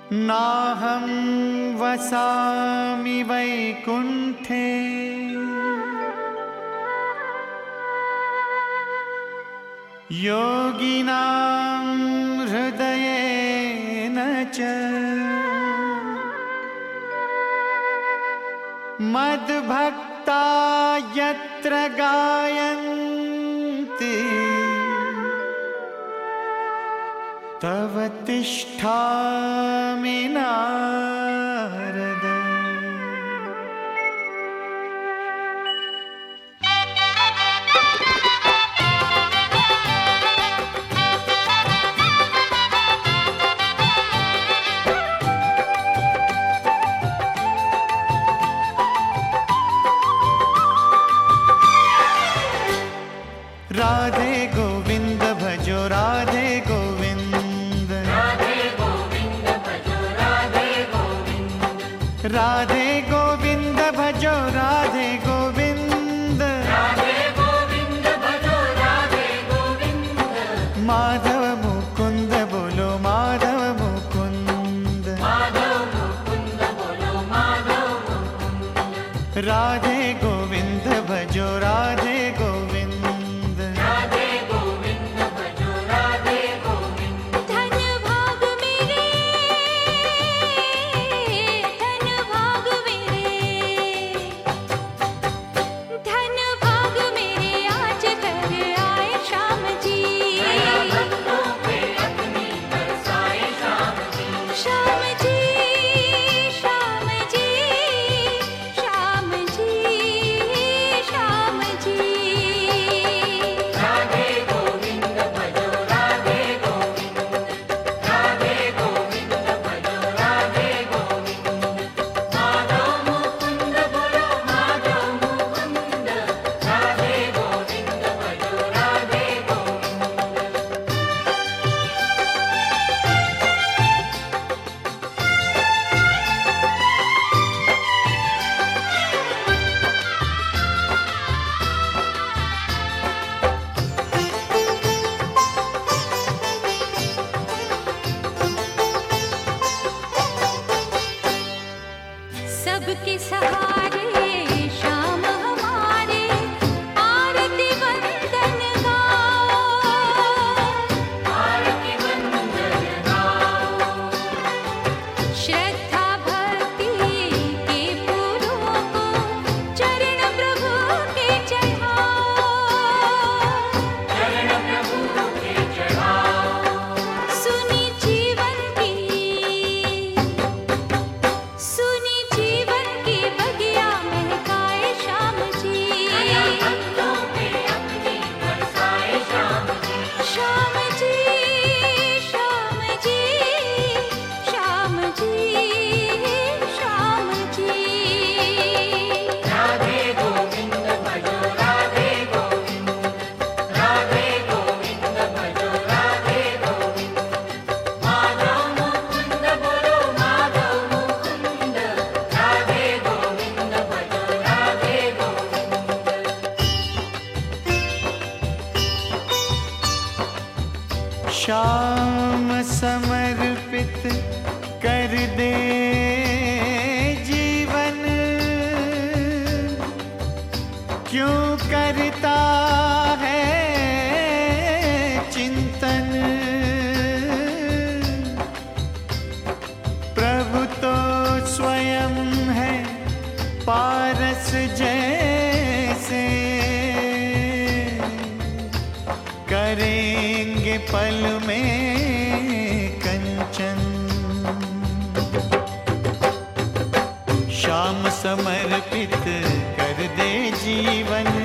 नाहं वसामि वैकुण्ठे योगिनां हृदयेन च मद्भक्ता यत्र गायन्ति तव तिष्ठामि नारद। राधे गोविंद भजो राधे गोविंद, राधे गोविंद भजो राधे गोविंद, राधे गोविंद भजो राधे गोविंद, राधे गोविंद भजो राधे गोविंद। माधव मुकुंद बोलो माधव मुकुंद, माधव मुकुंद बोलो माधव मुकुंद। राधे गोविंद भजो राधे गोविंद, सबके सहारे श्याम हमारे आरती वंदन गाओ, आरती वंदन गाओ। श्रद्धा भक्ति के फूलों को चरण प्रभु के चढ़ाओ, चरण प्रभु के चढ़ाओ। सुनी जीवन की श्याम समर्पित कर दे जीवन, क्यों करता है चिंतन। प्रभु तो स्वयं है पारस जैसे, करेंगे पल में कंचन। श्याम समर्पित कर दे जीवन,